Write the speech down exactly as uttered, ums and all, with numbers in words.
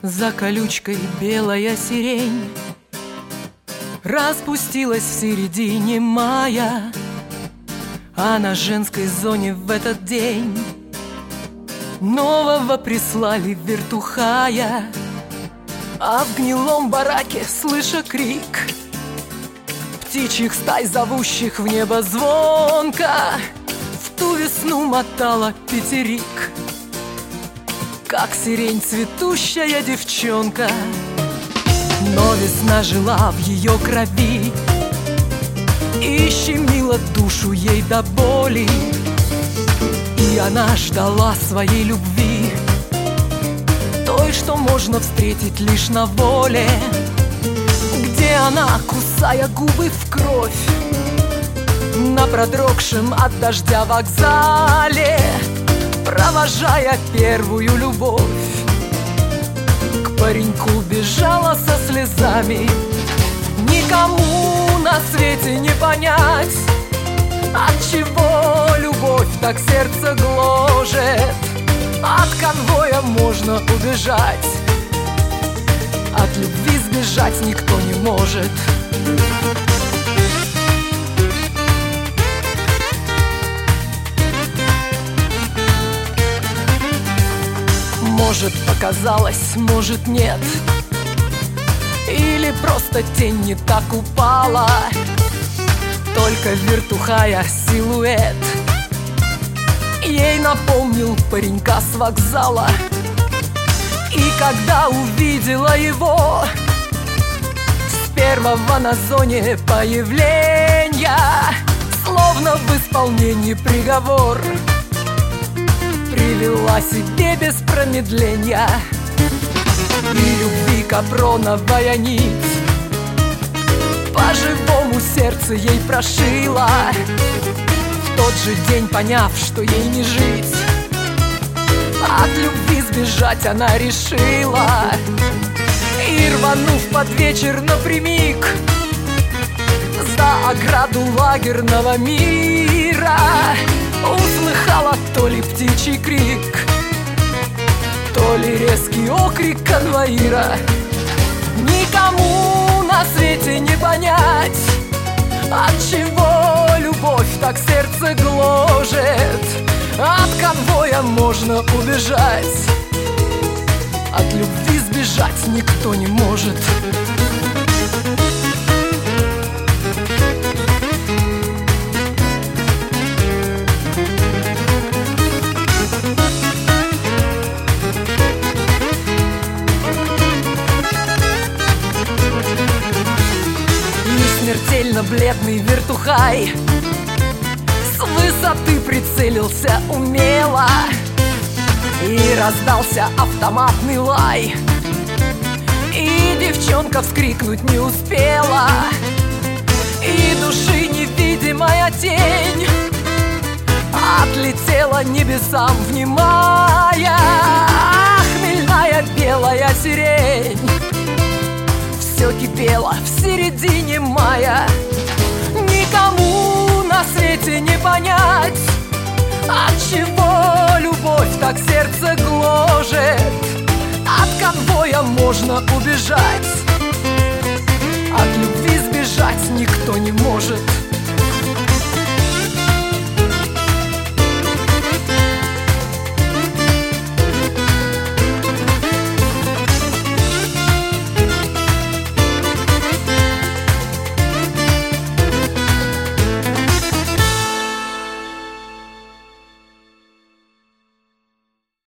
За колючкой белая сирень распустилась в середине мая, а на женской зоне в этот день нового прислали вертухая. А в гнилом бараке, слыша крик птичьих стай, зовущих в небо звонко, в ту весну мотала пятерик, как сирень цветущая девчонка. Но весна жила в ее крови и щемила душу ей до боли, и она ждала своей любви, той, что можно встретить лишь на воле, где она, кусая губы в кровь, на продрогшем от дождя вокзале, провожая первую любовь, к пареньку бежала со слезами. Никому на свете не понять, отчего любовь так сердце гложет. От конвоя можно убежать, от любви сбежать никто не может. Может, показалось, может, нет, или просто тень не так упала, только вертухая силуэт ей напомнил паренька с вокзала. И когда увидела его с первого на зоне появления, словно в исполнении приговор, привела себе без промедления. И любви капроновая нить по живому сердцу ей прошила, в тот же день поняв, что ей не жить, от любви сбежать она решила. И рванув под вечер напрямик за ограду лагерного мира, услыхала то ли птичий крик, то ли резкий окрик конвоира. Никому на свете не понять, отчего любовь так сердце гложет. От конвоя можно убежать, от любви сбежать никто не может. Смертельно бледный вертухай с высоты прицелился умело, и раздался автоматный лай, и девчонка вскрикнуть не успела, и души невидимая тень отлетела небесам, внимая. Хмельная белая сирень все кипело в середине мая. Никому на свете не понять, отчего